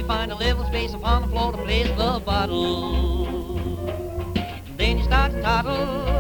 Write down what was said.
you find a level space upon the floor to place the bottle. Then you start to toddle.